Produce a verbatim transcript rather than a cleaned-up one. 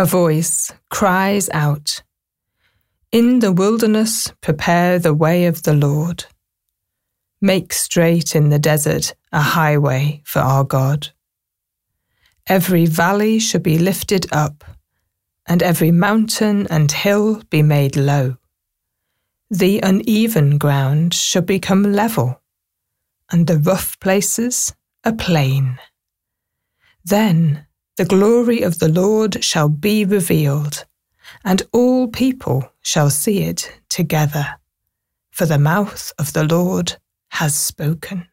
A voice cries out, "In the wilderness prepare the way of the Lord. Make straight in the desert a highway for our God. Every valley shall be lifted up, and every mountain and hill be made low. The uneven ground shall become level, and the rough places a plain. Then the glory of the Lord shall be revealed, and all people shall see it together, for the mouth of the Lord has spoken."